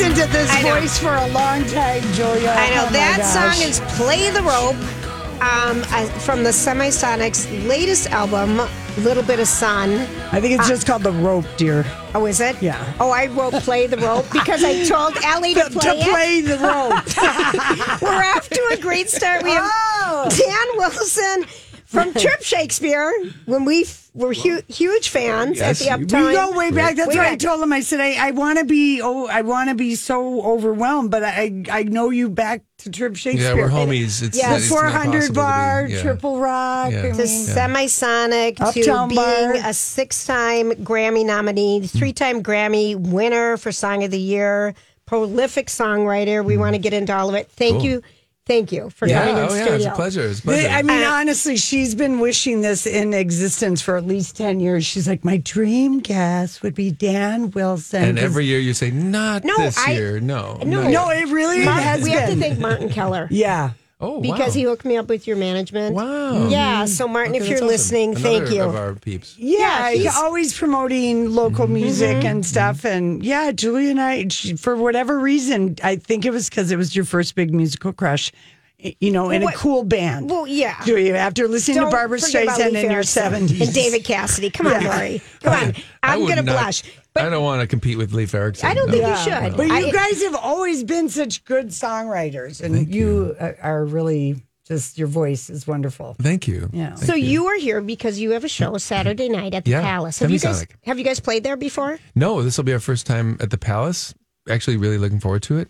listened to this voice for a long time, Julia. I know. Oh, That song is Play the Rope from the Semisonics' latest album, Little Bit of Sun. I think it's just called The Rope, dear. Oh, is it? Yeah. Oh, I wrote Play the Rope because I told Ellie to play the rope. We're off to a great start. We have Dan Wilson from Trip Shakespeare when we were huge fans at the Uptime. We go way back. That's Way what I back. told him. I said, I want to be so overwhelmed, but I know you back to Trip Shakespeare. Yeah, we're homies. It's, Yeah, it's The not 400 possible to bar, be- yeah. Triple Rock. Yeah. I To mean, Semisonic, to Uptown being Bar. a 6-time Grammy nominee, 3-time Grammy winner for Song of the Year, prolific songwriter. We want to get into all of it. Thank you for coming in Oh, yeah, studio. it's a pleasure. It's a pleasure. I mean, honestly, she's been wishing this in existence for at least 10 years. She's like, my dream guest would be Dan Wilson. and every year you say, not No, this I- year. No. No, it really has we been. have to thank Martin Keller. Yeah. Oh, wow. Because he hooked me up with your management. Wow. Yeah, so Martin, Okay, if you're that's awesome. listening, Another thank you. of our peeps. Yeah, he's- always promoting local music and stuff. And yeah, Julie and I, for whatever reason, I think it was because it was your first big musical crush, in a cool band. Well, yeah. Julia, after listening Don't to Barbara forget about Streisand Lee in your Farrell 70s. and David Cassidy. Come on, Lori. Come on. I I'm would going to not- blush. But I don't want to compete with Leif Erikson. I don't no. think you should. But you I- guys have always been such good songwriters, and you are really just, your voice is wonderful. Thank you. Yeah. So you are here because you have a show Saturday night at the Yeah, Palace. Semisonic. Have you guys played there before? No, this will be our first time at the Palace. Actually, really looking forward to it.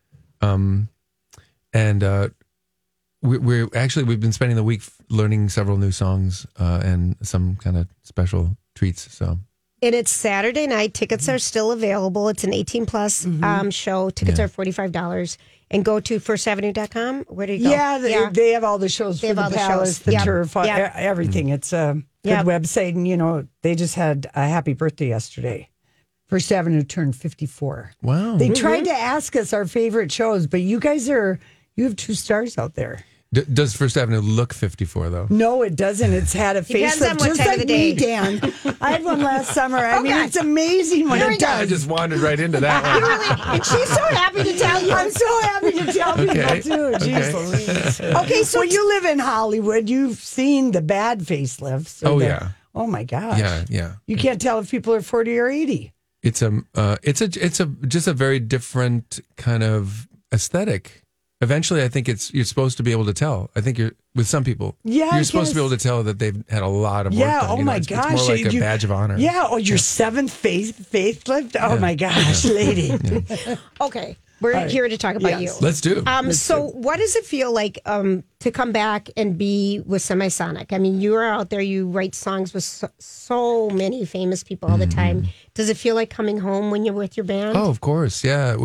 We've been spending the week learning several new songs and some kind of special treats. So And it's Saturday night. Tickets are still available. It's an 18 plus show. Tickets are $45. And go to firstavenue.com. Where do you go? Yeah, they have all the shows They for have the all the Palace, shows. the Yep. Turf, Yep. everything. It's a good Yep. website, and they just had a happy birthday yesterday. First Avenue turned 54. wow. They tried to ask us our favorite shows, but you have 2 stars out there. Does First Avenue look 54 though? No, it doesn't. It's had a Depends on facelift, what just time like of the day. me, Dan. I had one last summer. I mean, it's amazing when it I does. just wandered right into that one. And she's so happy to tell you. I'm so happy to tell Okay. people too. Jeez Louise. Okay, so Well, you live in Hollywood. You've seen the bad facelifts. Oh, yeah. Oh my gosh. Yeah. You can't tell if people are 40 or 80. It's just a very different kind of aesthetic. Eventually, I think you're supposed to be able to tell. I think with some people, Yeah, I you're supposed to be guess. able to tell that they've had a lot of work Yeah. done. Oh you know? my It's gosh. more like a You- badge of honor. Yeah. Oh, your 7th facelift. Oh my gosh, lady. okay, we're here to talk about Yes. you. Let's do it. So what does it feel like to come back and be with Semisonic? I mean, you are out there, you write songs with so many famous people all the time. Does it feel like coming home when you're with your band? Oh, of course. Yeah.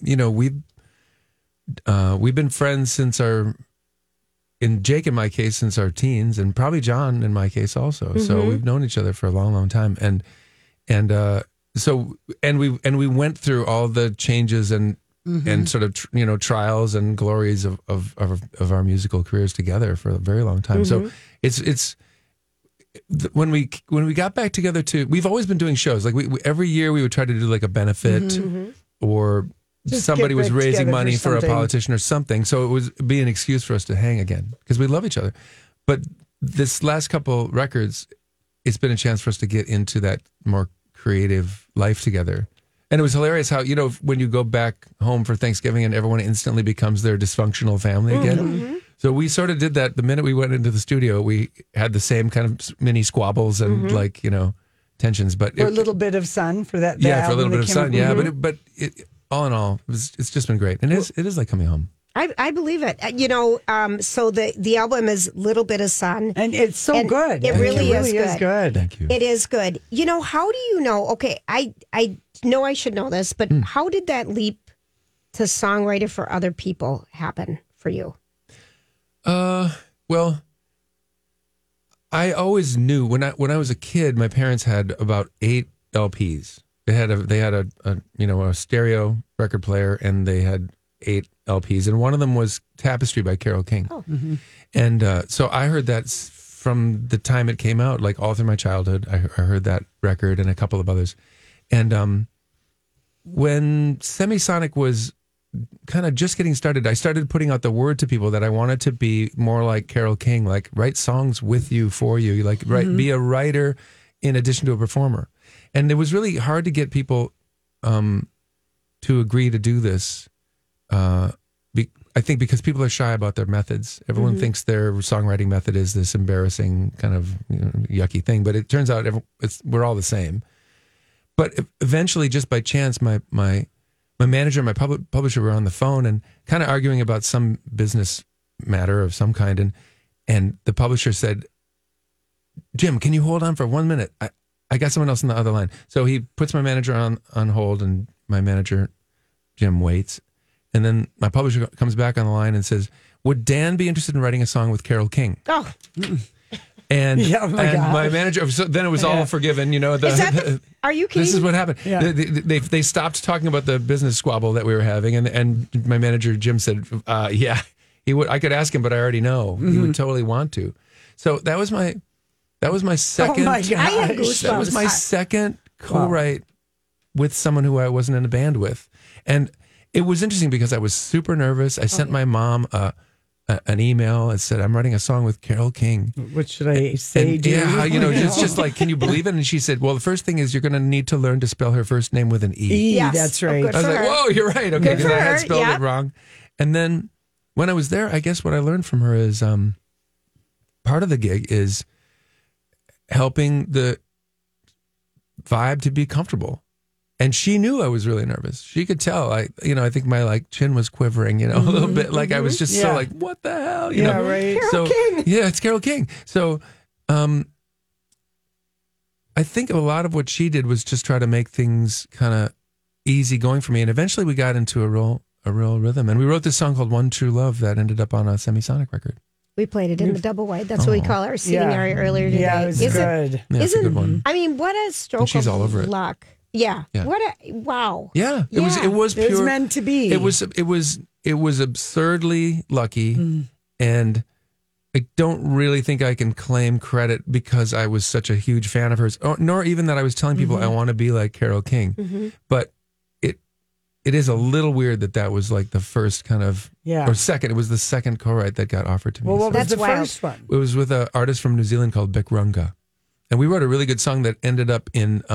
We've been friends since Jake in my case, since our teens, and probably John in my case also. So we've known each other for a long, long time. And we went through all the changes and sort of, trials and glories of our musical careers together for a very long time. So it's when we got back together we've always been doing shows. Like we every year we would try to do like a benefit or Just somebody get was back raising together money for for a something. politician or something. So it would be an excuse for us to hang again because we love each other. But this last couple records, it's been a chance for us to get into that more creative life together. And it was hilarious how, when you go back home for Thanksgiving and everyone instantly becomes their dysfunctional family again. So we sort of did that the minute we went into the studio. We had the same kind of mini squabbles and tensions. But For a little bit of sun for that. yeah, for a little bit of came sun. out. Yeah, but all in all, it's just been great. And it is like coming home. I believe it. So the album is Little Bit of Sun. And it's so good. It really is good. Thank you. It is good. How do you know? Okay, I know I should know this, but how did that leap to songwriter for other people happen for you? Well, I always knew when I was a kid, my parents had about 8 LPs. They had a stereo record player, and they had 8 LPs, and one of them was Tapestry by Carole King. Oh. And so I heard that from the time it came out, like all through my childhood. I heard that record and a couple of others, and when Semisonic was kind of just getting started, I started putting out the word to people that I wanted to be more like Carole King, like write songs with you, for you, like be a writer in addition to a performer. And it was really hard to get people to agree to do this. I think because people are shy about their methods. Everyone thinks their songwriting method is this embarrassing kind of yucky thing, but it turns out we're all the same. But eventually, just by chance, my manager and my publisher were on the phone and kind of arguing about some business matter of some kind, and the publisher said, "Jim, can you hold on for 1 minute? I got someone else on the other line." So he puts my manager on hold, and my manager, Jim, waits. And then my publisher comes back on the line and says, "Would Dan be interested in writing a song with Carole King?" Oh. And, Yeah, my manager, so then it was all forgiven, you know. Are you kidding? This is what happened. Yeah. They stopped talking about the business squabble that we were having, and my manager, Jim, said, yeah, he would. I could ask him, but I already know. He would totally want to. So that was my second. Oh my gosh. I have goosebumps. That was my second co-write with someone who I wasn't in a band with. And it was interesting because I was super nervous. I sent my mom an email and said, "I'm writing a song with Carole King. What should I say? Yeah, just like, can you believe it?" And she said, "Well, the first thing is you're going to need to learn to spell her first name with an E." Yes. That's right. Good I was for like, her. "Whoa, you're right." Okay, Good because for I had her, spelled yeah. it wrong. And then when I was there, I guess what I learned from her is part of the gig is helping the vibe to be comfortable. And she knew I was really nervous. She could tell. I think my chin was quivering, a little bit. Like I was just so Yeah. like, what the hell? Right. Carole King. Yeah, it's Carole King. So, I think a lot of what she did was just try to make things kind of easy going for me. And eventually we got into a real rhythm. And we wrote this song called One True Love that ended up on a Semisonic record. We played it in the double wide. That's what we call our seating area earlier today. Yeah, it was good. Yeah, it's a good one. I mean, what a stroke And she's of all over it. luck. Yeah. Yeah. Wow. Yeah, it was Yeah. it was It pure. was meant to be. It was absurdly lucky, and I don't really think I can claim credit because I was such a huge fan of hers, nor even that I was telling people I want to be like Carole King. But it is a little weird that was like the first kind of or second. It was the second co-write that got offered to me. Well, what was That's the wild. first one? It was with an artist from New Zealand called Bic Runga, and we wrote a really good song that ended up in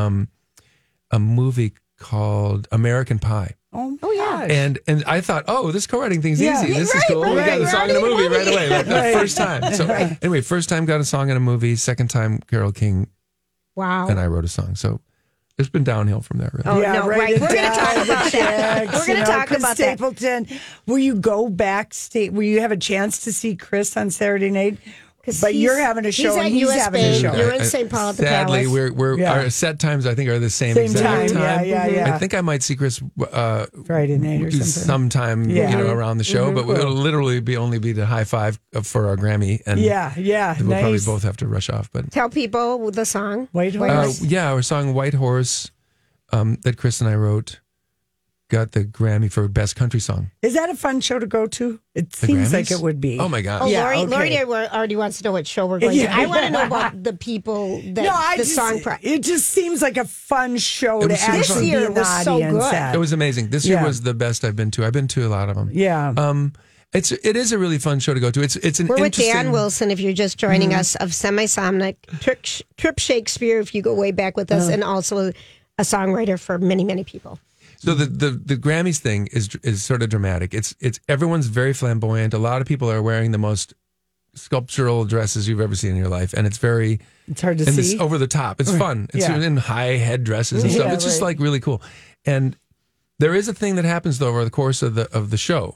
a movie called American Pie. Oh yeah. gosh. And I thought, oh, this co-writing thing's Yeah. easy. This is Right, cool. We got right, a song in a right, movie movie. right away, like the Right. first time. So anyway, first time got a song in a movie. Second time, Carole King Wow. and I wrote a song. So it's been downhill from there. Really. Oh, Yeah, no, right. right. We're going to down talk the about that. checks, We're going to talk Chris about that. Stapleton. Will you go backstage? Will you have a chance to see Chris on Saturday night? 'Cause But you're he's- having a he's show at and he's US having a Bank. show. You're in St. Paul at the Sadly, Palace. we're Yeah. our set times I think are the same Same exact time. Yeah. I think I might see Chris Friday night or something. sometime Yeah. around the show, but it'll literally only be to high five for our Grammy, and Yeah. we'll probably Nice. both have to rush off. But Tell people the song. White Horse. our song White Horse that Chris and I wrote got the Grammy for Best Country Song. Is that a fun show to go to? It The seems like Grammys? it would be. Oh my gosh. Oh, Yeah, Lori okay. already wants to know what show we're going Yeah. to. I want to know about the people that No, I the just, song. it just seems like a fun show It to was super actually fun. be This year in the was so audience good. at. It was amazing. This year Yeah. was the best I've been to. I've been to a lot of them. Yeah. It is a really fun show to go to. It's an We're with interesting. Dan Wilson, if you're just joining us, of Semisonic, Trip Shakespeare, if you go way back with us, and also a songwriter for many, many people. So the Grammys thing is sort of dramatic. It's everyone's very flamboyant. A lot of people are wearing the most sculptural dresses you've ever seen in your life, and it's very It's hard to and see. it's over the top. It's fun. It's Yeah. in high head dresses and stuff. Yeah, It's just right. like really cool. And there is a thing that happens though over the course of the show.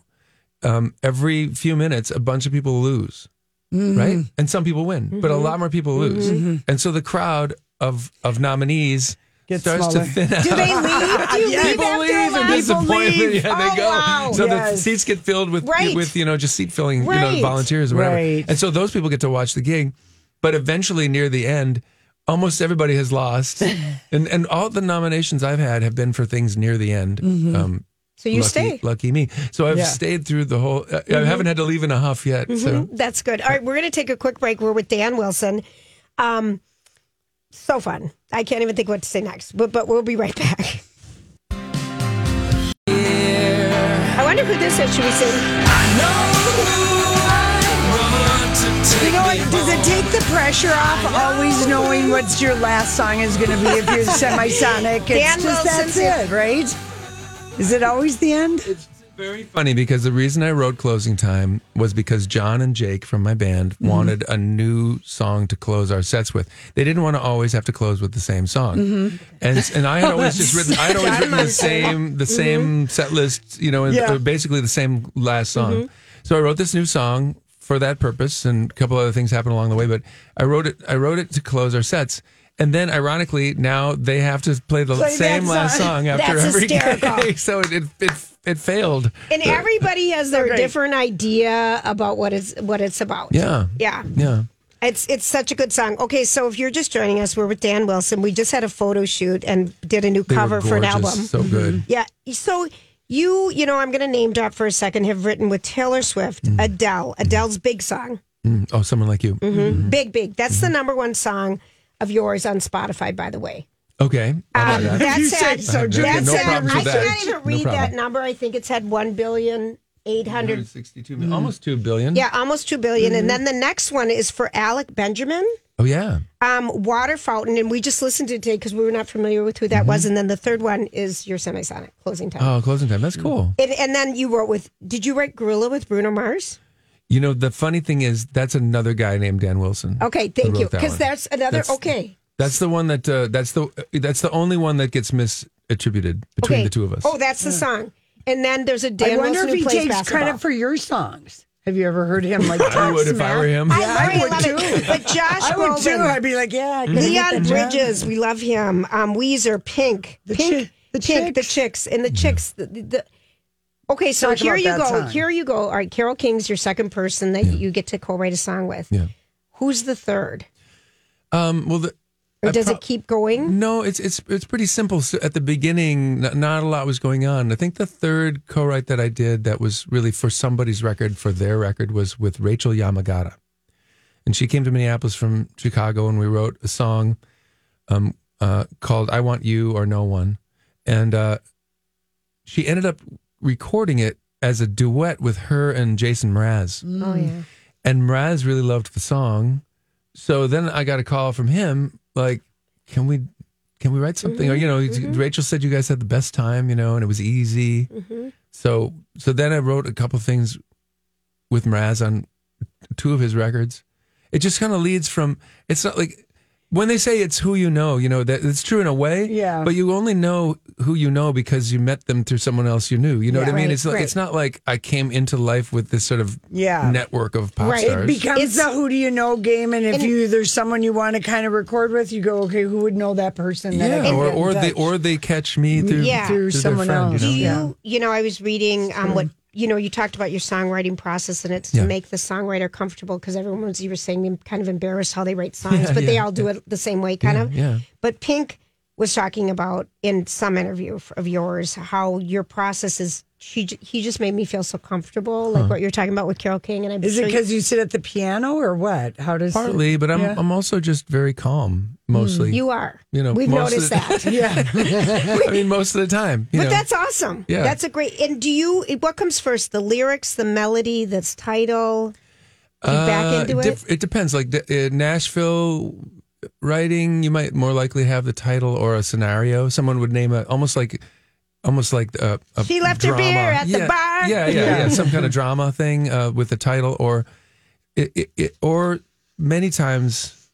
Every few minutes, a bunch of people lose, right? And some people win, but a lot more people lose. And so the crowd of nominees Gets starts smaller. to thin out. Do they leave? Do you Yeah, leave People after a leave and while? disappointment. leave. Yeah, they Oh, go. wow. So the Yes. seats get filled with Right. just seat filling, Right. volunteers or whatever. Right. And so those people get to watch the gig, but eventually near the end, almost everybody has lost, and all the nominations I've had have been for things near the end. So you stay. Lucky me. So I've Yeah. stayed through the whole. I haven't had to leave in a huff yet. So That's good. All right, we're going to take a quick break. We're with Dan Wilson. So fun. I can't even think what to say next, but we'll be right back. wonder who this is. Should we sing? You know what? Does it take the pressure off always knowing what your last song is going to be if you're semisonic? Dan It's just Wilson's that's it, right? Is it always the end? It's very funny because the reason I wrote Closing Time was because John and Jake from my band wanted a new song to close our sets with. They didn't want to always have to close with the same song. And I had always just written the same set list, and basically the same last song. So I wrote this new song for that purpose, and a couple other things happened along the way, but I wrote it to close our sets. And then, ironically, now they have to play the same last song after That's every hysterical. gig. So it failed. And everybody has their great. different idea about what it's about. Yeah. Yeah. It's such a good song. Okay, so if you're just joining us, we're with Dan Wilson. We just had a photo shoot and did a new They were cover for an gorgeous. album. So good. Yeah. So you know, I'm going to name drop for a second, have written with Taylor Swift, Adele. Adele's big song. Oh, Someone Like You. Big. That's the number one song of yours on Spotify, by the way. Okay. How about that? That's You say sad. so, Judy. That's No sad. problems I with that. can't even No read that problem. number. I think it's had 1,800,000,000. 162 million, almost 2 billion. Yeah, almost 2 billion. And then the next one is for Alec Benjamin. Oh, yeah. Water Fountain, and we just listened to it today because we were not familiar with who that was. And then the third one is your semisonic Closing Time. Oh, Closing Time. That's cool. And then you wrote did you write Gorilla with Bruno Mars? You know, the funny thing is, that's another guy named Dan Wilson. Okay, who thank wrote you. that Because one. that's another, okay. That's the one that, that's the only one that gets misattributed between Okay. the two of us. Oh, that's the song. And then there's a I Dan wonder Wilson if who he plays takes basketball. credit for your songs. Have you ever heard him like talk I would if I smack? were him. I would love too. it. But Josh I would too. Groban, I'd be like, yeah. I could've Leon hit the drum. Bridges, we love him. Weezer, Pink, The the Chicks, and the Chicks. Okay, so Talk here about you that go. song. Here you go. All right, Carole King's your second person that you get to co-write a song with. Yeah. Who's the third? Well, Or does it keep going? No, it's pretty simple. So at the beginning, not a lot was going on. I think the third co-write that I did that was really for somebody's record, for their record, was with Rachel Yamagata. And she came to Minneapolis from Chicago, and we wrote a song called I Want You or No One. And she ended up recording it as a duet with her and Jason Mraz. Oh, yeah. And Mraz really loved the song. So then I got a call from him, like, can we write something? Or, Rachel said you guys had the best time, and it was easy. So then I wrote a couple things with Mraz on two of his records. It just kind of leads from, it's not like, when they say it's who you know, that it's true in a way. Yeah. But you only know who you know because you met them through someone else you knew. You know what I mean? Right, It's like, right. it's not like I came into life with this sort of Yeah. network of pop Right. stars. It becomes It's- the who do you know game, and if there's someone you want to kind of record with, you go, okay, who would know that person? That I Yeah, can or get in touch? they catch me through Yeah. Through their someone friend, else. Do know? you, I was reading what, you talked about your songwriting process, and it's to Yeah. make the songwriter comfortable because everyone was, you were saying, kind of embarrassed how they write songs, but they all do it the same way, kind of. Yeah. But Pink was talking about in some interview of yours how your process is. He just made me feel so comfortable, like what you're talking about with Carole King. And I'm Is it because you sit at the piano or what? How does Partly, but I'm also just very calm mostly. you are? most We've noticed of the- that. Yeah. I mean, most of the time. But that's awesome. Yeah. That's a great. And what comes first? The lyrics, the melody, this title? Do you back into it? It depends. Like Nashville writing, you might more likely have the title or a scenario. Someone would name it almost like a She left her drama. beer at the Yeah, bar. Yeah. Some kind of drama thing with the title, or or many times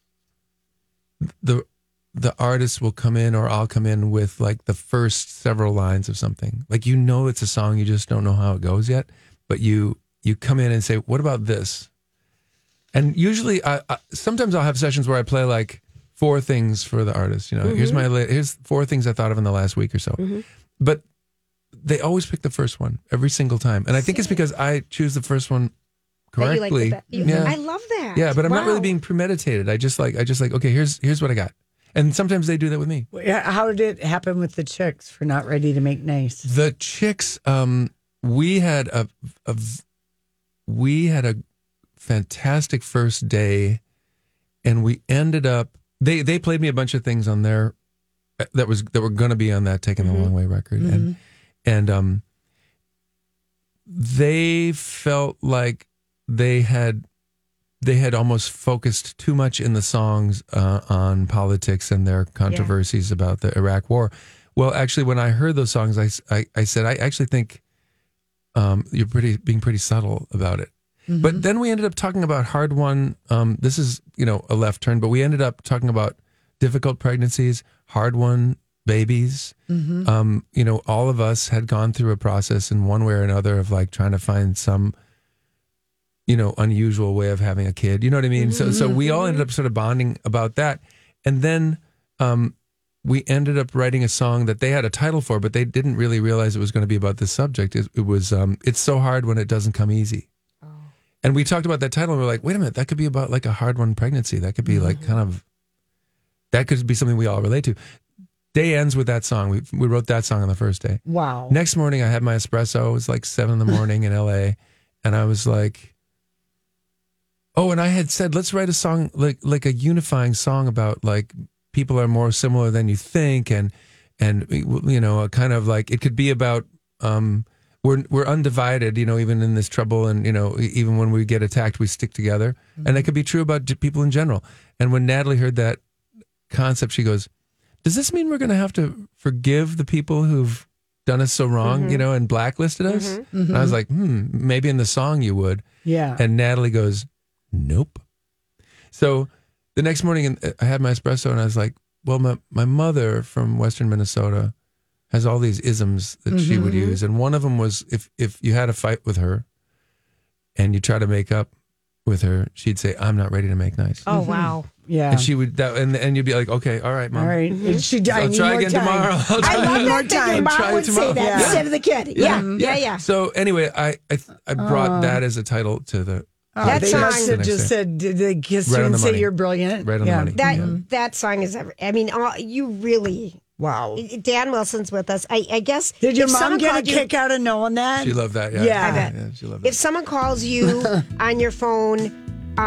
the artist will come in, or I'll come in with like the first several lines of something. Like it's a song, you just don't know how it goes yet, but you come in and say, "What about this?" And usually, sometimes I'll have sessions where I play like 4 things for the artist. Here's 4 things I thought of in the last week or so. But they always pick the first one every single time, and I think it's because I choose the first one That you like correctly. the be- Yeah, I love that. yeah, but I'm not really Wow. being premeditated. I just like okay, here's what I got, and sometimes they do that with me. How did it happen with the Chicks for Not Ready to Make Nice? The Chicks, we had a fantastic first day, and we ended up. They played me a bunch of things on there that were going to be on that Taking the Long Way record, and they felt like they had almost focused too much in the songs on politics and their controversies about the Iraq War. Well, actually, when I heard those songs, I said, I actually think you're being pretty subtle about it. Mm-hmm. But then we ended up talking about Hard Won. This is, a left turn, but we ended up talking about difficult pregnancies, hard won babies. Mm-hmm. All of us had gone through a process in one way or another of like trying to find some, unusual way of having a kid. You know what I mean? Mm-hmm. So we all ended up sort of bonding about that. And then we ended up writing a song that they had a title for, but they didn't really realize it was going to be about this subject. It was, It's So Hard When It Doesn't Come Easy. Oh. And we talked about that title and we're like, wait a minute, that could be about like a hard-won pregnancy. That could be like that could be something we all relate to. Day ends with that song. We wrote that song on the first day. Wow. Next morning I had my espresso. It was like 7 a.m. in LA. And I was like, and I had said, let's write a song, like a unifying song about like people are more similar than you think. And a kind of like, it could be about, we're undivided, even in this trouble. And, even when we get attacked, we stick together. Mm-hmm. And that could be true about people in general. And when Natalie heard that concept, she goes, does this mean we're going to have to forgive the people who've done us so wrong, and blacklisted us? Mm-hmm. And I was like, maybe in the song you would. Yeah. And Natalie goes, nope. So the next morning I had my espresso and I was like, well, my mother from Western Minnesota has all these isms that she would use. And one of them was if you had a fight with her and you try to make up with her, she'd say, I'm not ready to make nice. Oh, wow. Yeah. And she would, and you'd be like, okay, all right, Mom. All right. I'll try again tomorrow. I love that your mom would say that instead of the kid. Yeah. So anyway, I brought that as a title to the... that song must have just said, did they kiss you and say you're brilliant? Right on the money. That song is, you really... Wow. Dan Wilson's with us. I guess... Did your mom get a kick out of knowing that? She loved that, Yeah. I bet. Yeah, she loved that. If someone calls you on your phone...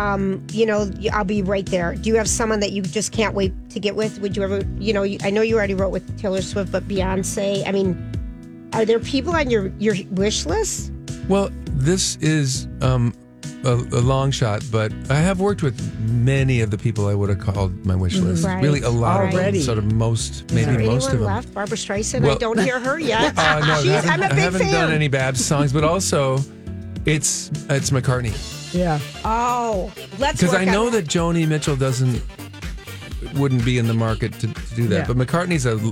I'll be right there. Do you have someone that you just can't wait to get with? Would you ever, I know you already wrote with Taylor Swift, but Beyonce, are there people on your wish list? Well, this is a long shot, but I have worked with many of the people I would have called my wish list. Right. Really a lot already. Sort of most, maybe most of them. Left? Barbara Streisand? I don't hear her yet. No, I'm a big fan. I haven't done any Babs songs, but also it's McCartney. Yeah. Oh, let's because I know that Joni Mitchell wouldn't be in the market to do that, but McCartney's a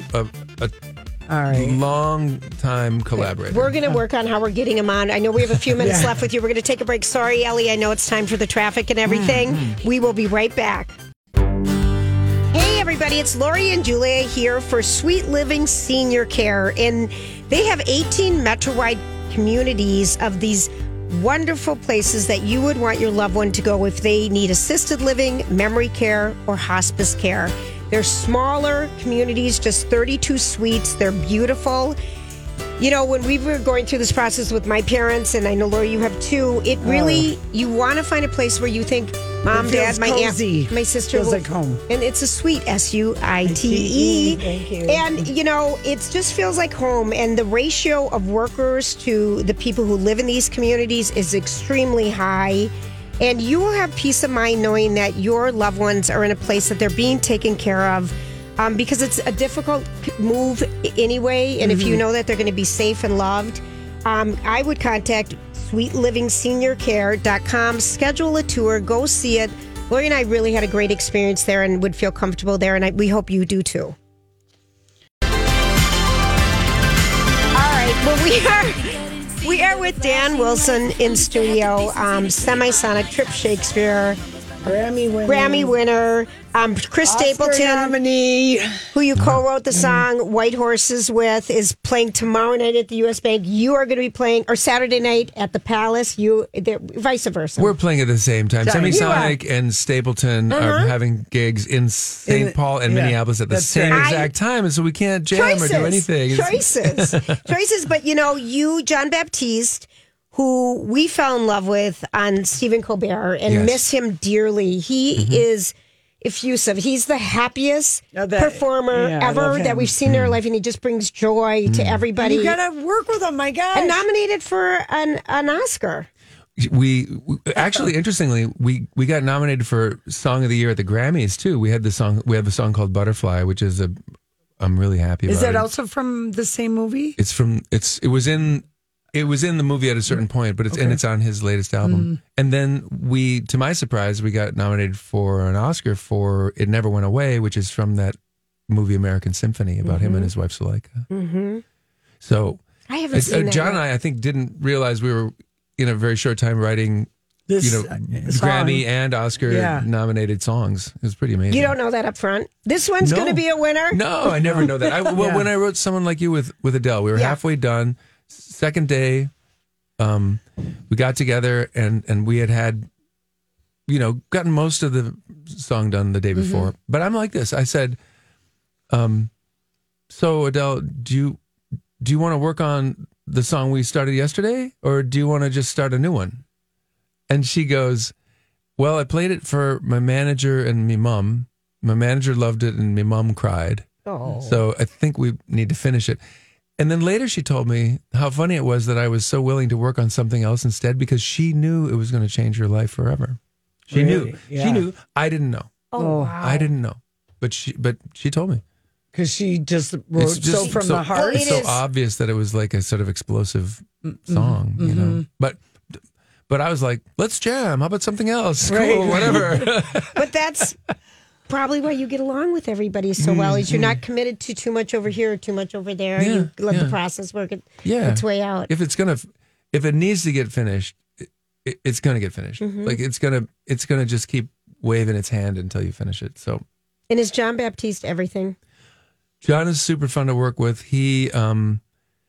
long time collaborator. We're going to work on how we're getting him on. I know we have a few minutes left with you. We're going to take a break. Sorry, Ellie. I know it's time for the traffic and everything. We will be right back. Hey, everybody. It's Lori and Julia here for Sweet Living Senior Care. And they have 18 Metro-wide communities of these wonderful places that you would want your loved one to go if they need assisted living, memory care, or hospice care. They're smaller communities, just 32 suites. They're beautiful. When we were going through this process with my parents, and I know, Laura, you have too, it really, you want to find a place where you think, Mom, Dad, my cozy. aunt, my sister. Feels like home. And it's a suite, SUITE. Thank you. And, it just feels like home. And the ratio of workers to the people who live in these communities is extremely high. And you will have peace of mind knowing that your loved ones are in a place that they're being taken care of. Because it's a difficult move anyway. And if you know that they're going to be safe and loved, I would contact sweetliving.seniorcare.com, schedule a tour, go see it. Lori and I really had a great experience there and would feel comfortable there. And we hope you do too. All right. Well, we are with Dan Wilson in studio, Semisonic, Trip Shakespeare, Grammy winner. Chris Oscar Stapleton, nominee, who you co-wrote the song White Horses with, is playing tomorrow night at the U.S. Bank. You are going to be playing, or Saturday night at the Palace. Vice versa. We're playing at the same time. Semisonic and Stapleton are having gigs in St. Paul and Minneapolis at the same exact time, and so we can't jam or do anything. Choices. But you, John Baptiste, who we fell in love with on Stephen Colbert and miss him dearly. He is effusive. He's the happiest Oh, performer I love ever him. that we've seen in our life, and he just brings joy to everybody. You gotta work with him, my gosh. and nominated for an Oscar. We actually, interestingly, we got nominated for Song of the Year at the Grammys too. We had the song called Butterfly, which is I'm really happy about. Is that it. also from the same movie? It was in the movie at a certain point, but it's on his latest album. And then to my surprise, we got nominated for an Oscar for It Never Went Away, which is from that movie American Symphony about him and his wife Suleika. Mm-hmm. So I haven't seen that John yet. and I think didn't realize we were in a very short time writing This song. Grammy and Oscar nominated songs. It was pretty amazing. You don't know that up front. This one's No. going to be a winner. No, I never know that. When I wrote Someone Like You with Adele, we were halfway done. Second day, we got together and we had gotten most of the song done the day before. But I'm like this. I said, so Adele, do you want to work on the song we started yesterday, or do you want to just start a new one? And she goes, well, I played it for my manager and my mom. My manager loved it and my mom cried. Oh. So I think we need to finish it. And then later she told me how funny it was that I was so willing to work on something else instead, because she knew it was going to change her life forever. She Really? knew. Yeah. She knew. I didn't know. Oh, wow. I didn't know. But she told me. Because she just wrote It's just so from the heart. Well, It's it so is. obvious that it was like a sort of explosive song, you know. But I was like, let's jam. How about something else? Right. Cool, whatever. But that's probably why you get along with everybody so well. Is you're not committed to too much over here or too much over there. Yeah, You let the yeah. process work Yeah. its way out. If it needs to get finished, it's gonna get finished. Like it's gonna just keep waving its hand until you finish it. So And is John Baptiste everything? John is super fun to work with. He and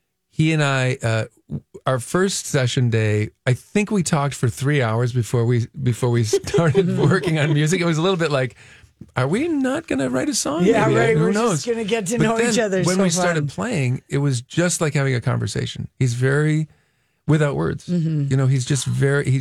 I, our first session day, I think we talked for 3 hours before we started working on music. It was a little bit like, are we not going to write a song? Yeah, Maybe? right. Who We're knows? just going to get to But know then each other. When so we fun. started playing, it was just like having a conversation. He's very without words. You know, he's just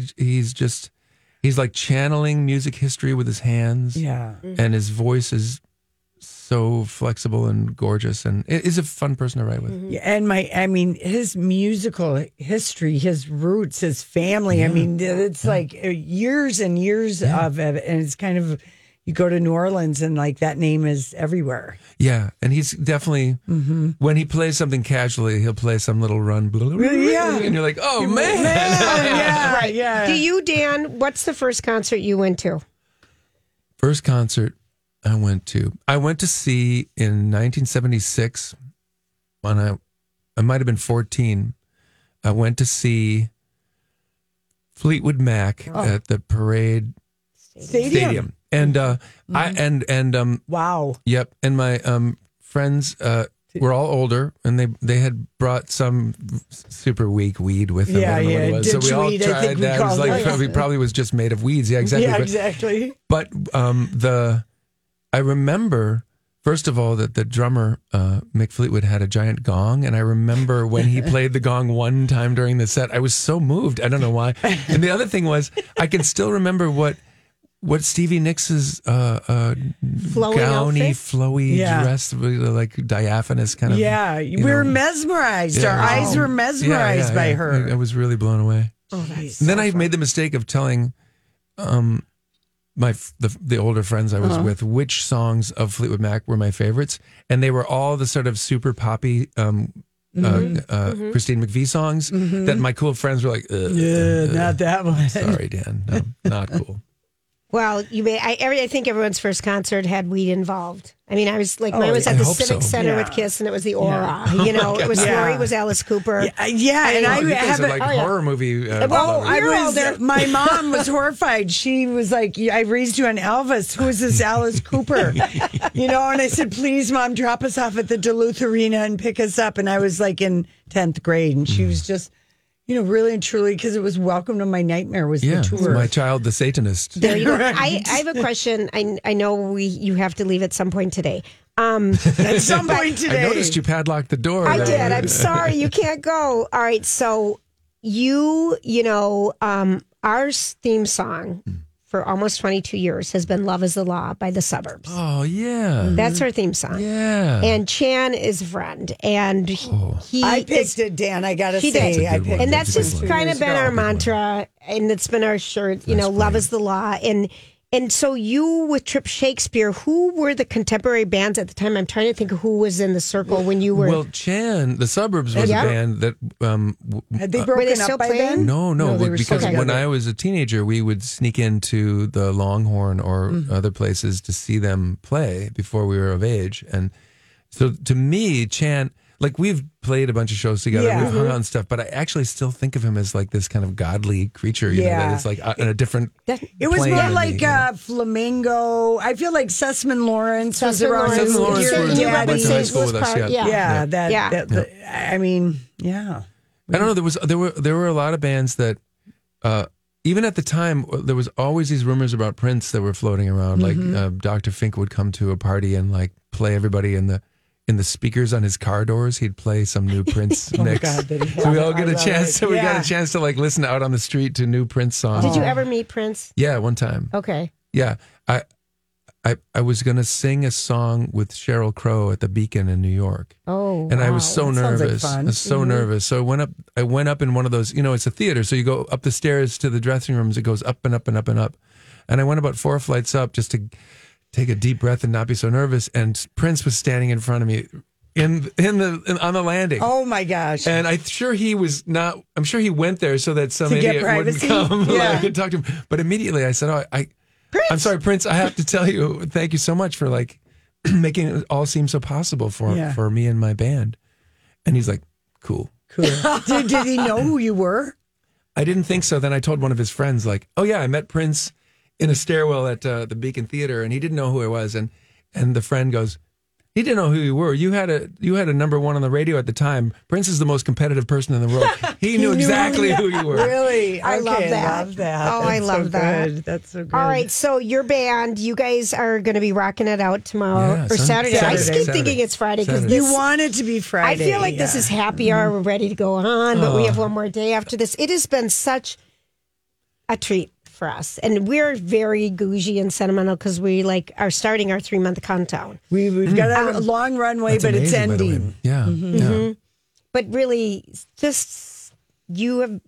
he's like channeling music history with his hands. Yeah. And his voice is so flexible and gorgeous, and it is a fun person to write with. Yeah, and his musical history, his roots, his family. I mean, it's like years and years of it, and it's kind of, you go to New Orleans and like that name is everywhere. Yeah, and he's definitely when he plays something casually, he'll play some little run, Yeah. and you're like, oh man. Yeah, yeah. Do you, Dan, what's the first concert you went to? First concert I went to see in 1976 when I might have been 14. I went to see Fleetwood Mac at the Parade Stadium. And Wow. yep, and my friends were all older, and they had brought some super weak weed with them. Yeah, I don't know what yeah, it was. So ditch we all weed, I tried think we that. It was called like it. it probably was just made of weeds. Yeah, exactly. Yeah, But- exactly. But I remember, first of all, that the drummer, Mick Fleetwood, had a giant gong. And I remember when he played the gong one time during the set, I was so moved. I don't know why. And the other thing was, I can still remember what Stevie Nicks' gowny, outfit? flowy Yeah. dress, like diaphanous kind of. Yeah, we were mesmerized. Yeah. Our eyes were mesmerized by her. I was really blown away. Oh, that's And then I made the mistake of telling the older friends I was with which songs of Fleetwood Mac were my favorites, and they were all the sort of super poppy Christine McVie songs that my cool friends were like, Not that one. sorry, Dan, no, not cool. Well, I think everyone's first concert had weed involved. I mean, I was like, mine was I at the hope Civic so. Center Yeah. with Kiss, and it was the Aura. You know, it was Yeah. Lori, it was Alice Cooper. Yeah, and Oh, you guys have are like horror movie. Well, lovers. I You're was. older. My mom was horrified. She was like, "I raised you on Elvis. Who is this Alice Cooper?" You know, and I said, "Please, Mom, drop us off at the Duluth Arena and pick us up." And I was like in 10th grade, and she was just, really and truly, because it was Welcome to My Nightmare was yeah, the tour. My Child the Satanist. There you go. Right. I have a question. I know you have to leave at some point today. At some point today, I noticed you padlocked the door. I did. I'm sorry. You can't go. All right. So our theme song for almost 22 years has been Love is the Law by the Suburbs. Oh, yeah. That's our theme song. Yeah. And Chan is a friend. And he I picked it, Dan. I got to He say. did. I picked and it that's just 2 kind of years been ago. our mantra, and it's been our shirt, love is the law. And so you with Trip Shakespeare, who were the contemporary bands at the time? I'm trying to think of who was in the circle when you were. Well, Chan, the Suburbs was Yeah. a band that Had they Were broken they still up by playing? then? No, they were because still when together. I was a teenager, we would sneak into the Longhorn or other places to see them play before we were of age. And so to me, Chan, like we've played a bunch of shows together, Yeah. we've hung out and stuff, but I actually still think of him as like this kind of godly creature, you know, Yeah. that it's like in a different It was plane more than me, like you know? Flamingo. I feel like Sussman Lawrence was Sussman around. Lawrence. Sussman Lawrence You was- grew up in went to high St. school Louis with us, Park, yeah. Yeah, Yeah. I mean, yeah. I don't know. There were a lot of bands that, even at the time, there was always these rumors about Prince that were floating around. Like Dr. Fink would come to a party and like play everybody in the speakers on his car doors. He'd play some new Prince mix. God, did he So we have all it? get I a love chance. it. So we got Yeah. a chance to like listen out on the street to new Prince songs. Did you ever meet Prince? Yeah, one time. Okay. Yeah, I was gonna sing a song with Sheryl Crow at the Beacon in New York. Oh, And I was so That sounds like nervous. fun. I was so nervous. So I went up in one of those, it's a theater. So you go up the stairs to the dressing rooms. It goes up and up and up and up. And I went about 4 flights up just to take a deep breath and not be so nervous. And Prince was standing in front of me on the landing. Oh my gosh. And I'm sure he went there so that some To get idiot wouldn't privacy? come Yeah. like, and talk to him. But immediately I said, I'm sorry, Prince, I have to tell you, thank you so much for like making it all seem so possible for me and my band. And he's like, cool. did he know who you were? I didn't think so. Then I told one of his friends, like, oh yeah, I met Prince in a stairwell at the Beacon Theater, and he didn't know who I was. And the friend goes, he didn't know who you were. You had a number one on the radio at the time. Prince is the most competitive person in the world. He knew exactly who you were. Really? I love Okay, that. love that. Oh, I That's love so that. Good. That's so good. All right, so your band, you guys are going to be rocking it out tomorrow Yeah, or Saturday. I just keep Saturday. thinking it's Friday because Saturday. You want it to be I Friday. feel like this is happy hour. We're ready to go on, but we have one more day after this. It has been such a treat for us, and we're very gougie and sentimental because we are starting our 3-month countdown. We've got a long runway, That's but it's amazing, by the way. ending. Yeah. Yeah. But really, just you have,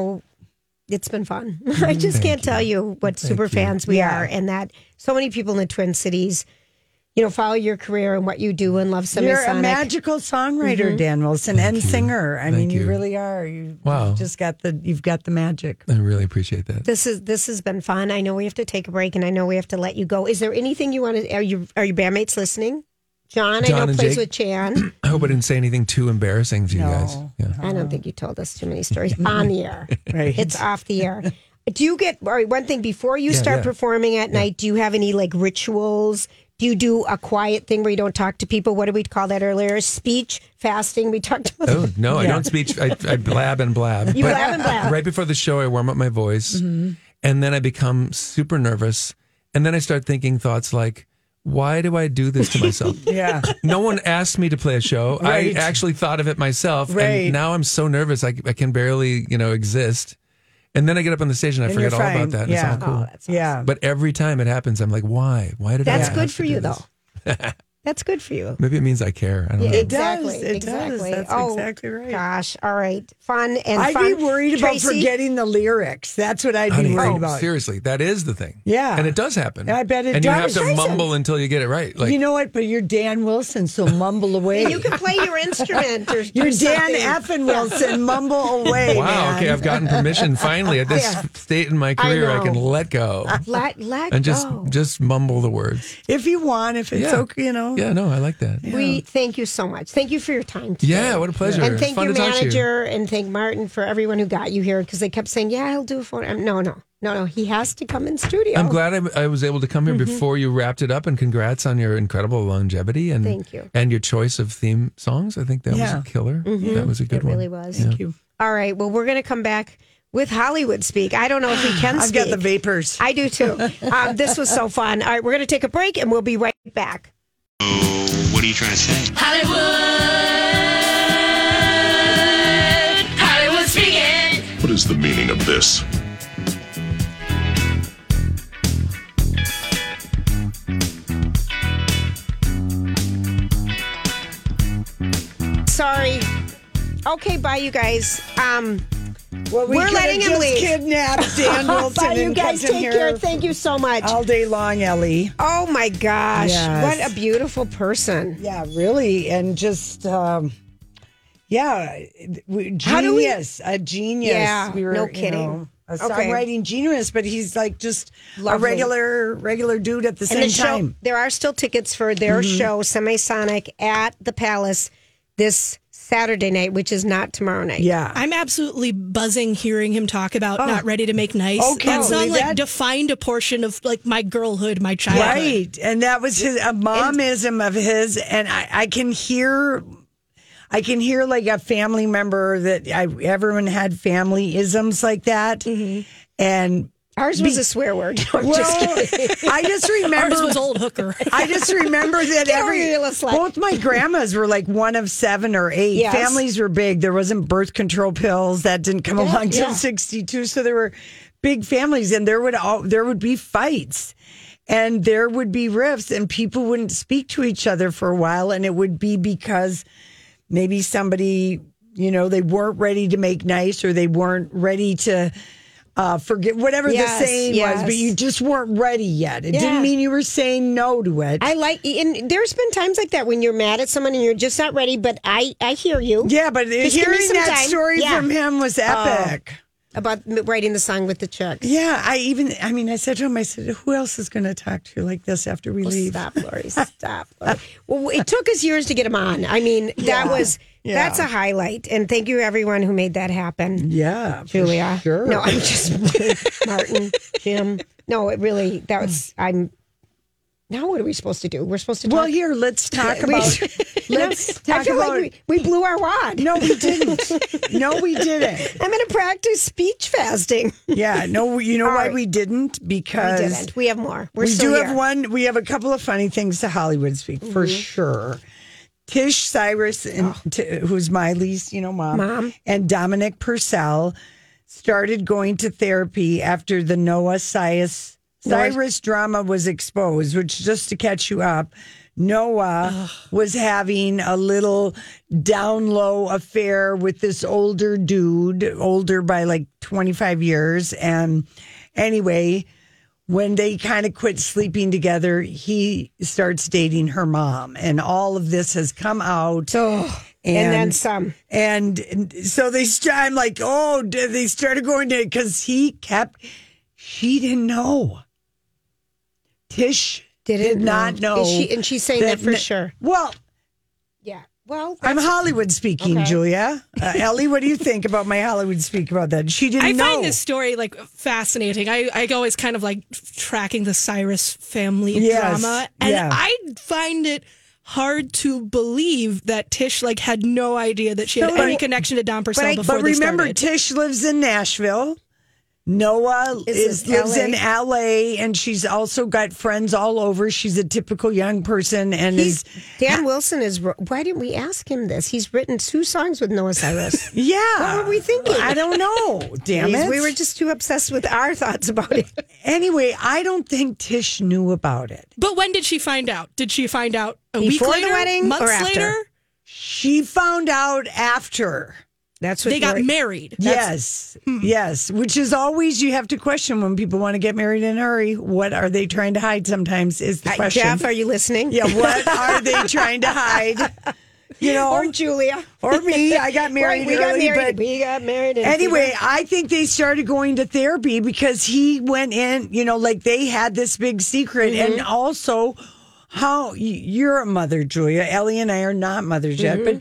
it's been fun. I just can't tell you what super fans we Yeah. are, and that so many people in the Twin Cities, follow your career and what you do and love You're a Semisonic. magical songwriter, Dan Wilson, and singer. I mean, Thank you you. really are. Wow. You've got the magic. I really appreciate that. This has been fun. I know we have to take a break, and I know we have to let you go. Is there anything you want to? Are your bandmates listening? John I know and plays Jake. with Chan. I hope I didn't say anything too embarrassing to you No. guys. Yeah. I don't think you told us too many stories on the air. Right. It's off the air. Do you get all right, one thing before you start yeah. performing at night? Do you have any rituals? Do you do a quiet thing where you don't talk to people? What did we call that earlier? Speech, fasting. We talked about Oh, no, I don't speak. I blab and blab. You blab and blab. Right before the show, I warm up my voice, and then I become super nervous. And then I start thinking thoughts like, why do I do this to myself? Yeah. No one asked me to play a show. Right. I actually thought of it myself. Right. And now I'm so nervous, I can barely, exist. And then I get up on the stage and I And forget you're all fine. about that. And Yeah. It's all cool. Oh, that's Yeah. But every time it happens, I'm like, why? Why did I That's have good to for do you, this? though. That's good for you. Maybe it means I care. I don't know. It does. Exactly. It does. Exactly. That's Oh, exactly right. Gosh. All right. Fun and I'd fun. be worried about Tracy? forgetting the lyrics. That's what I'd be Honey, worried about. seriously, that is the thing. Yeah. And it does happen. I bet it and does. you have to Jason. mumble until you get it right. Like, You know what? But you're Dan Wilson, so mumble away. And you can play your instrument or You're do Dan something. Effin Wilson, mumble away. wow, man. okay, I've gotten permission finally at this Yeah. state in my career. I know. can let go Let and go. just mumble the words. If you want, if it's Yeah. okay, Yeah, no, I like that. We thank you so much. Thank you for your time today. Yeah, what a pleasure. And It's thank fun your to talk to you. manager and thank Martin for everyone who got you here because they kept saying, yeah, I'll do a phone. No. He has to come in studio. I'm glad I was able to come here before you wrapped it up, and congrats on your incredible longevity and Thank you. and your choice of theme songs. I think that was a killer. That was a good It one. really was. Thank you. All right. Well, we're going to come back with Hollywood Speak. I don't know if we can I've speak. got the vapors. I do too. This was so fun. All right. We're going to take a break and we'll be right back. Oh, what are you trying to say? What is the meaning of this? Okay, bye, you guys. Well, We're could letting have him just leave. kidnapped Dan Wilson Bye, you and guys. kept him Take here care. Thank you so much. all day long, Ellie. Oh my gosh, Yes. what a beautiful person. Yeah, really, and just genius, How do we- a genius. Yeah, no kidding. A Okay. songwriting genius, but he's like just Lovely. a regular dude at the And same the show, time. there are still tickets for their show, Semisonic, at the Palace this Saturday night, which is not tomorrow night. Yeah, I'm absolutely buzzing hearing him talk about not ready to make nice. Okay, That song like that- defined a portion of like my girlhood, my childhood. right, and that was a momism of his, and I can hear like a family member that everyone had family isms like that, and. Ours was a swear word. No, I'm just kidding. I just remember Ours was old hooker. I just remember that Slut. both my grandmas were like one of 7 or 8. Yes. Families were big. There wasn't birth control pills that didn't come along till yeah. 62. So there were big families, and there would be fights, and there would be rifts, and people wouldn't speak to each other for a while, and it would be because maybe somebody, they weren't ready to make nice, or they weren't ready to. Forget whatever Yes, the saying was, but you just weren't ready yet. It Yeah. didn't mean you were saying no to it. and there's been times like that when you're mad at someone and you're just not ready, but I hear you. Yeah, but Just give me hearing some that time. story Yeah. from him was epic. About writing the song with the Chucks. Yeah, I said to him, who else is going to talk to you like this after we leave? Stop, Lori. Stop, Lori. Well, it took us years to get him on. I mean, that's a highlight. And thank you, everyone who made that happen. Yeah, for Julia. sure. No, I'm just Martin, Jim. No, it really. Now what are we supposed to do? We're supposed to talk. Well, here, let's talk about. Let's I talk feel about. like we blew our wad. No, we didn't. No, we didn't. I'm going to practice speech fasting. Yeah, no, you know All why right. we didn't? Because We didn't. We have more. We're we still do here. have one. We have a couple of funny things to Hollywood speak for sure. Tish Cyrus, who's Miley's, mom, and Dominic Purcell started going to therapy after the Noah Cyrus drama was exposed. Which, just to catch you up, Noah was having a little down low affair with this older dude, older by like 25 years, and anyway. When they kind of quit sleeping together, he starts dating her mom, and all of this has come out. and then some. And so I'm like, they started going to, because she didn't know. Tish did not know. She's saying that for sure. Well, Yeah. Well, I'm Hollywood speaking, Okay. Julia. Ellie, what do you think about my Hollywood speak about that? She didn't know. I find this story like fascinating. I always kind of like tracking the Cyrus family Yes, drama, and yeah. I find it hard to believe that Tish like had no idea that she had No, any connection to Don Purcell before But they remember, started. Tish lives in Nashville. Noah lives LA. in LA, and she's also got friends all over. She's a typical young person, and Dan Wilson is. Why didn't we ask him this? He's written 2 songs with Noah Cyrus. yeah. What were we thinking? I don't know. Damn it. We were just too obsessed with our thoughts about it. Anyway, I don't think Tish knew about it. But when did she find out? Did she find out a Before week the later, wedding months or after? later? She found out after. That's what They got Lori- married. Yes, yes, which is always you have to question when people want to get married in a hurry. What are they trying to hide? Sometimes is the question. Jeff, are you listening? Yeah, what are they trying to hide? Or Julia. or me. I got married we early, got married. but We got married. and anyway, I think they started going to therapy because he went in, like they had this big secret. And also, how you're a mother, Julia. Ellie and I are not mothers yet, but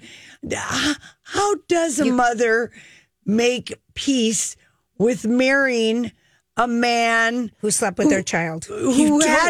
how does a mother make peace with marrying a man who slept with their child? who had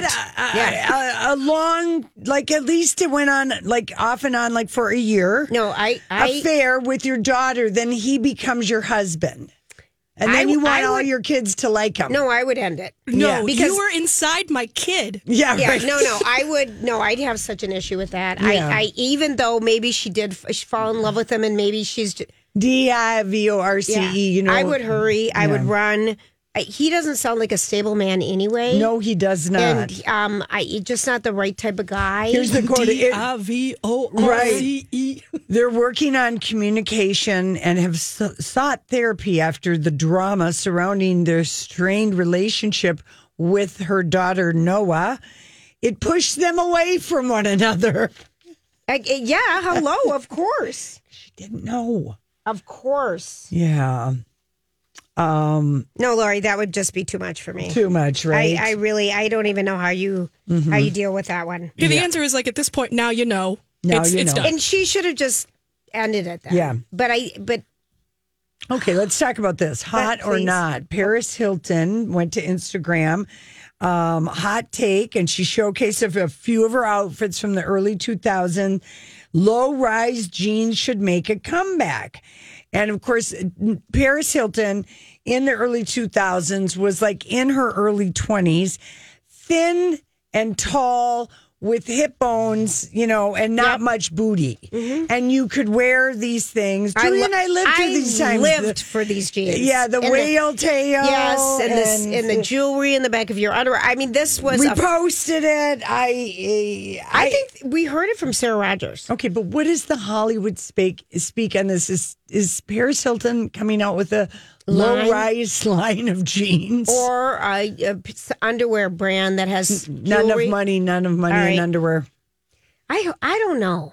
a long, like at least it went on like off and on like for a year. No, I affair with your daughter, then he becomes your husband. And then you want all your kids to like him. No, I would end it. No, Yeah. Because- you were inside my kid. Yeah, Yeah, right. no, I would. No, I'd have such an issue with that. Yeah. I even though maybe she did fall in love with him, and maybe she's DIVORCE, I would hurry. I would Yeah. run. he doesn't sound like a stable man anyway. No, he does not. And he's just not the right type of guy. Here's the quote. DIVORCE. They're working on communication and have sought therapy after the drama surrounding their strained relationship with her daughter, Noah. It pushed them away from one another. Yeah, hello, of course. She didn't know. Of course. Yeah. No, Lori, that would just be too much for me. Too much, right? I don't even know how you deal with that one. Yeah, the answer is like at this point, now you know. Now it's you know. done. And she should have just ended it then. Yeah. But Okay, let's talk about this. Hot or please. not? Paris Hilton went to Instagram. Hot take, and she showcased a few of her outfits from the early 2000s. Low-rise jeans should make a comeback. And of course, Paris Hilton in the early 2000s was like in her early 20s, thin and tall with hip bones, and not much booty. And you could wear these things. Julie and I lived through these times. lived for these jeans. Yeah, the whale tail. Yes, and the jewelry in the back of your underwear. I mean, this was We posted it. I think we heard it from Sarah Rogers. Okay, but what does the Hollywood speak on this? Is Paris Hilton coming out with a low-rise line of jeans? Or a underwear brand that has None of jewelry. money All in right. underwear. I don't know.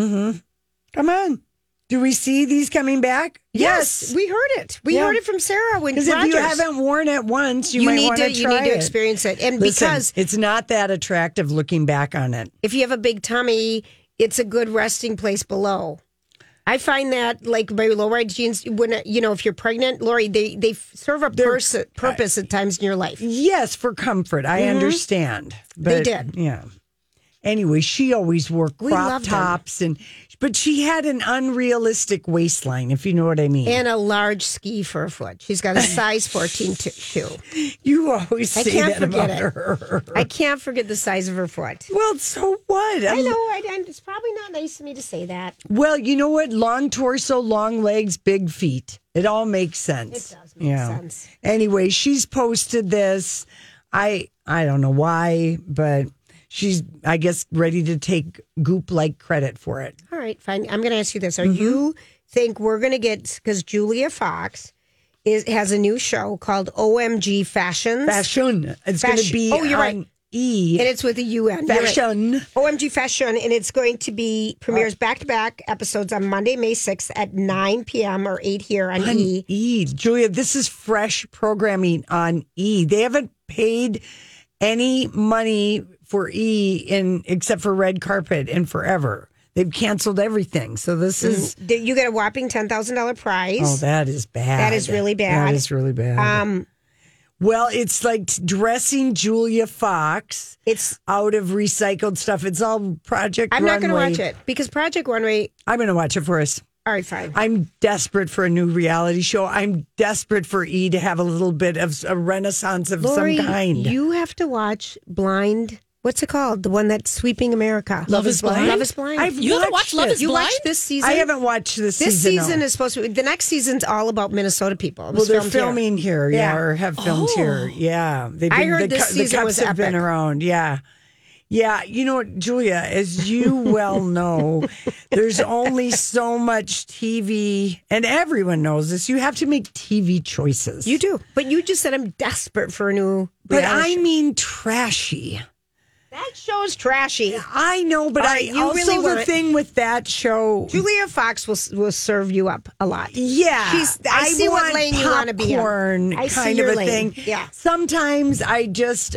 Come on. Do we see these coming back? Yes, we heard it. We Yeah. heard it from Sarah when Because if you Rogers. haven't worn it once, you might need want to to try you need to it. experience it. And Listen, because it's not that attractive looking back on it. if you have a big tummy, it's a good resting place below. I find that like my low-rise jeans, when if you're pregnant, Lori, they serve a purpose at times in your life. Yes, for comfort. I understand. But, did. Yeah. Anyway, she always wore crop loved them. tops, but she had an unrealistic waistline, if you know what I mean. And a large ski for a foot. She's got a size 14 shoe. You always I say can't that forget about it. her. I can't forget the size of her foot. Well, so what? I know. It's probably not nice of me to say that. Well, you know what? Long torso, long legs, big feet. It all makes sense. It does make sense. Anyway, she's posted this. I don't know why, but she's, I guess, ready to take Goop-like credit for it. All right, fine. I'm going to ask you this. Are you think we're going to get, because Julia Fox has a new show called OMG Fashions. Fashion. It's going to Fashion. be Oh, you're on right. E. And it's with a UN. You're right. Fashion. OMG Fashion, and it's going to be premieres back-to-back episodes on Monday, May 6th at 9 p.m. or 8 here on E. E. Julia, this is fresh programming on E. They haven't paid any money for E except for red carpet and forever. They've canceled everything. So this is You get a whopping $10,000 prize. Oh, that is bad. That is really bad. That is really bad. Well, it's like dressing Julia Fox. It's out of recycled stuff. It's all Project I'm Runway. not going to watch it because Project Runway. I'm going to watch it for us. All right, fine. I'm desperate for a new reality show. I'm desperate for E to have a little bit of a renaissance of Lori, some kind. You have to watch Blind. What's it called? The one that's sweeping America. Love is Blind? Love is Blind. You haven't watched Love is You Blind? watched this season? I haven't watched this season. This season no. is supposed to be, the next season's all about Minnesota people. It Well, was they're filmed here. filming here, Yeah. or have filmed here. Yeah. They've I heard the, this the season cups was have been epic. around. Yeah. Yeah. You know what, Julia, as you well know, there's only so much TV, and everyone knows this. You have to make TV choices. You do. But you just said I'm desperate for a new But reality I show. mean trashy. That show's trashy. I know, but All right, I you also really want the it. thing with that show. Julia Fox will serve you up a lot. Yeah, I see what want lane you wanna be in. popcorn I see kind your of a lane. thing. Yeah. Sometimes I just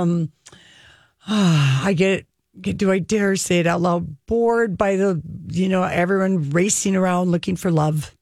I get. Do I dare say it out loud? Bored by the everyone racing around looking for love.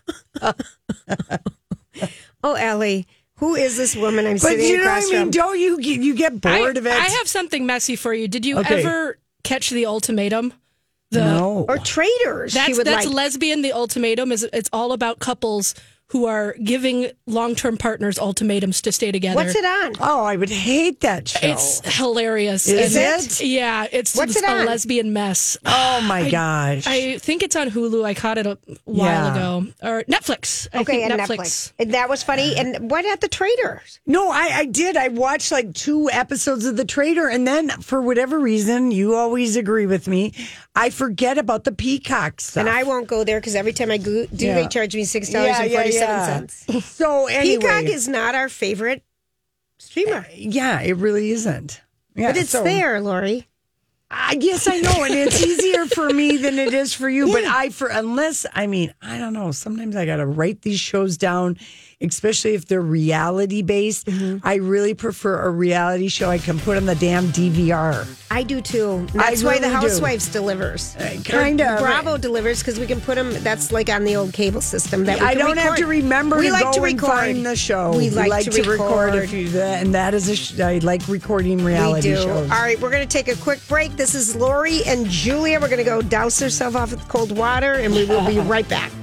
Oh, Ellie, who is this woman I'm But sitting you know what across I mean? from? Don't you get bored of it? I have something messy for you. Did you Okay. ever catch The Ultimatum? no. Or traitors. she That's would that's like. Lesbian. The Ultimatum is it's all about couples who are giving long-term partners ultimatums to stay together. What's it on? Oh, I would hate that show. It's hilarious. Is And it? Yeah, it's What's it a on? lesbian mess. Oh my gosh. I think it's on Hulu. I caught it a while Yeah. ago. Or Netflix. I Okay, think and Netflix. And that was funny. And what at the Traders? No, I did. I watched like 2 episodes of The Trader, and then for whatever reason, you always agree with me, I forget about the Peacock stuff. And I won't go there because every time I do, Yeah. they charge me $6.47. So anyway, Peacock is not our favorite streamer. yeah, it really isn't. Yeah, But it's so- there, Lori. Yes, I know, and it's easier for me than it is for you. But I don't know. Sometimes I got to write these shows down, especially if they're reality based. I really prefer a reality show I can put on the damn DVR. I do too. That's why the really do. Housewives delivers. Kind Or of. Bravo delivers because we can put them. That's like on the old cable system. That we I can don't have to record. remember We to like go to and record. find the show. We like to record. And that is I like recording We reality do. shows. All right, we're going to take a quick break. This is Lori and Julia. We're going to go douse ourselves off with cold water, and we will be right back.